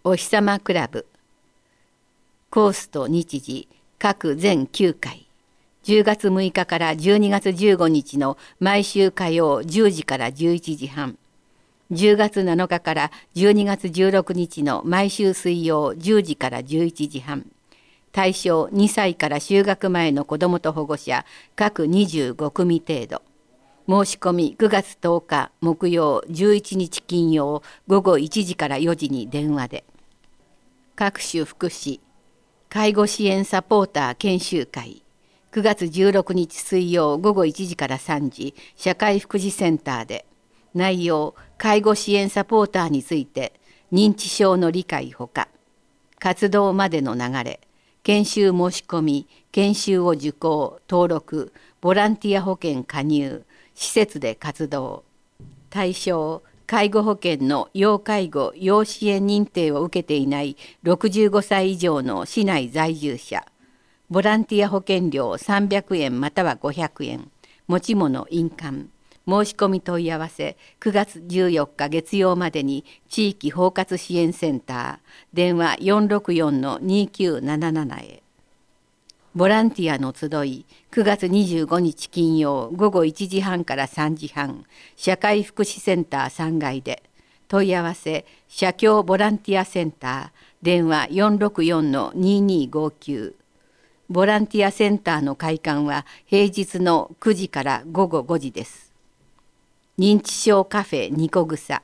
お日さまクラブ。コースと日時各全9回。10月6日から12月15日の毎週火曜10時から11時半。10月7日から12月16日の毎週水曜10時から11時半。対象2歳から就学前の子どもと保護者各25組程度。申し込み9月10日木曜11日金曜午後1時から4時に電話で。各種福祉介護支援サポーター研修会9月16日水曜午後1時から3時社会福祉センターで。内容介護支援サポーターについて認知症の理解ほか活動までの流れ研修申し込み研修を受講登録ボランティア保険加入施設で活動対象介護保険の要介護要支援認定を受けていない65歳以上の市内在住者ボランティア保険料300円または500円持ち物印鑑申し込み問い合わせ9月14日月曜までに地域包括支援センター電話 464-2977 へ。ボランティアの集い9月25日金曜午後1時半から3時半社会福祉センター3階で。問い合わせ社協ボランティアセンター電話 464-2259。ボランティアセンターの開館は平日の9時から午後5時です。認知症カフェニコグサ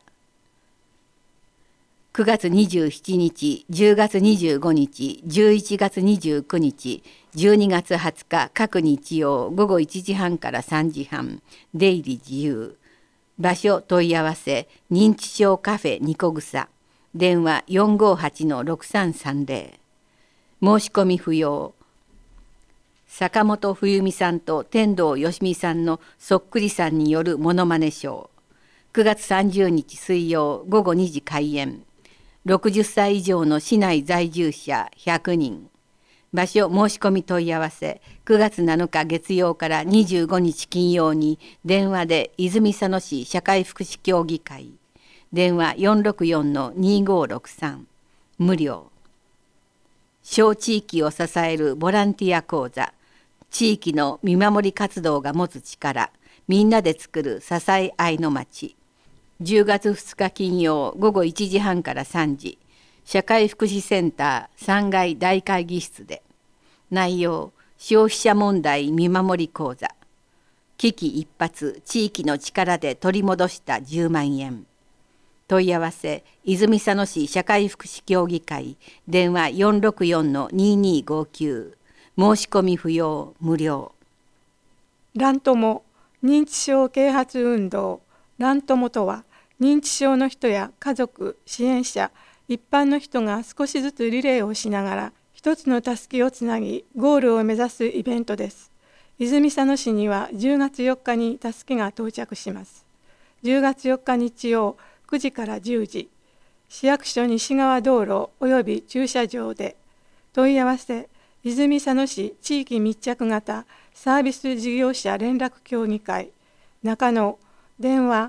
9月27日、10月25日、11月29日、12月20日各日曜午後1時半から3時半出入り自由。場所問い合わせ認知症カフェニコグサ電話 458-6330。申し込み不要。坂本冬美さんと天童よしみさんのそっくりさんによるモノマネショー9月30日水曜午後2時開演。60歳以上の市内在住者100人。場所申し込み問い合わせ9月7日月曜から25日金曜に電話で泉佐野市社会福祉協議会電話 464-2563 無料。小地域を支えるボランティア講座地域の見守り活動が持つ力みんなで作る支え合いの街10月2日金曜午後1時半から3時社会福祉センター3階大会議室で。内容消費者問題見守り講座危機一髪地域の力で取り戻した10万円。問い合わせ泉佐野市社会福祉協議会電話 464-2259。申し込み不要無料。 ラン友認知症啓発運動。ラン友とは認知症の人や家族支援者一般の人が少しずつリレーをしながら一つのたすきをつなぎゴールを目指すイベントです。泉佐野市には10月4日にたすきが到着します。10月4日日曜9時から10時市役所西側道路および駐車場で。問い合わせ泉佐野市地域密着型サービス事業者連絡協議会中野電話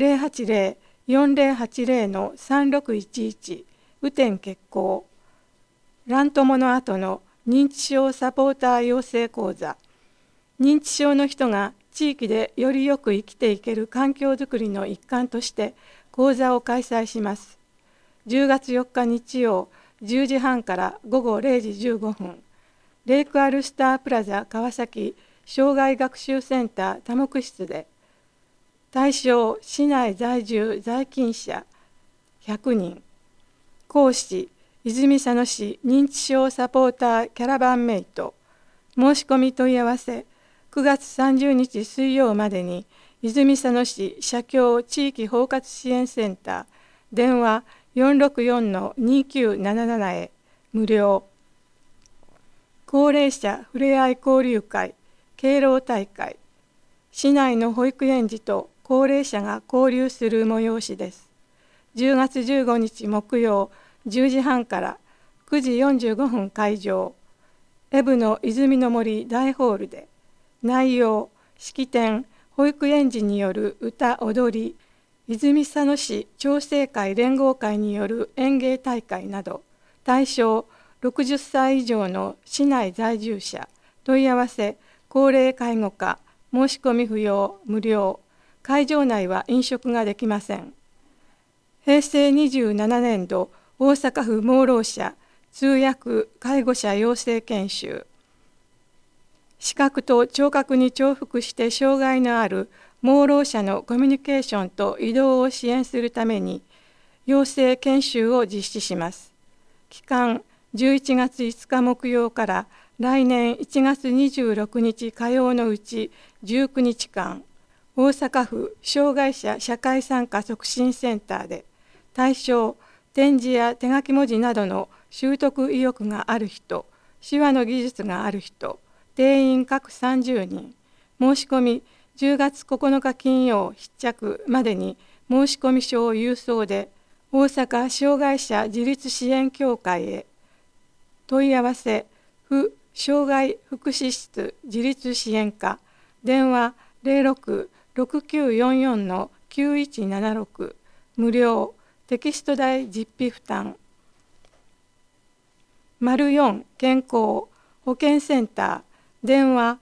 080-4080-3611 雨天決行。ラン友の後の認知症サポーター養成講座認知症の人が地域でよりよく生きていける環境づくりの一環として講座を開催します。10月4日日曜10時半から午後0時15分レイクアルスタープラザ川崎障害学習センター多目室で。対象市内在住在勤者100人。講師泉佐野市認知症サポーターキャラバンメイト。申し込み問い合わせ9月30日水曜までに泉佐野市社協地域包括支援センター電話 464-2977 へ無料。高齢者ふれあい交流会敬老大会市内の保育園児と高齢者が交流する催しです。10月15日木曜10時半から9時45分会場エブの泉の森大ホールで。内容式典保育園児による歌踊り泉佐野市調整会連合会による演芸大会など、対象60歳以上の市内在住者、問い合わせ、高齢介護課、申し込み不要、無料、会場内は飲食ができません。平成27年度大阪府盲ろう者通訳介護者養成研修。視覚と聴覚に重複して障害のある盲ろう者のコミュニケーションと移動を支援するために養成研修を実施します。期間11月5日木曜から来年1月26日火曜のうち19日間、大阪府障害者社会参加促進センターで対象、点字や手書き文字などの習得意欲がある人、手話の技術がある人、定員各30人、申し込み10月9日金曜必着までに申し込み書を郵送で、大阪障害者自立支援協会へ。問い合わせ、府障害福祉室自立支援課、電話06-6944-9176、無料、テキスト代実費負担。4健康保健センター、電話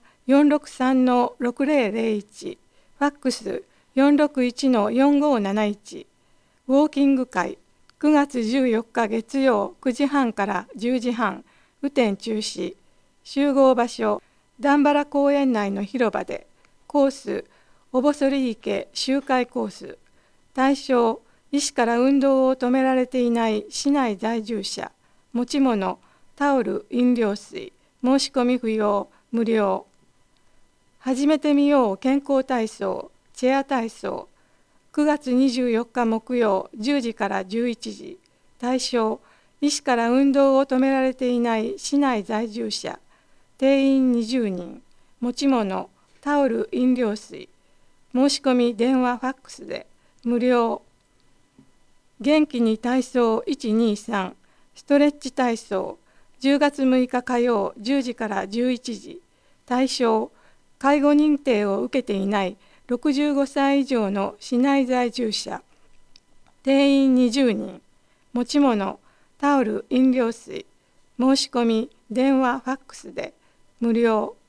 463-6001、ファックス461-4571、ウォーキング会9月14日月曜9時半から10時半、雨天中止、集合場所、段原公園内の広場で、コース、おぼそり池周回コース、対象、医師から運動を止められていない市内在住者、持ち物、タオル、飲料水、申し込み不要、無料。始めてみよう健康体操、チェア体操、9月24日木曜10時から11時、対象、医師から運動を止められていない市内在住者、定員20人、持ち物、タオル、飲料水、申し込み電話ファックスで無料。元気に体操123、ストレッチ体操、10月6日火曜10時から11時、対象、介護認定を受けていない65歳以上の市内在住者、定員20人、持ち物、タオル、飲料水、申し込み電話ファックスで無料。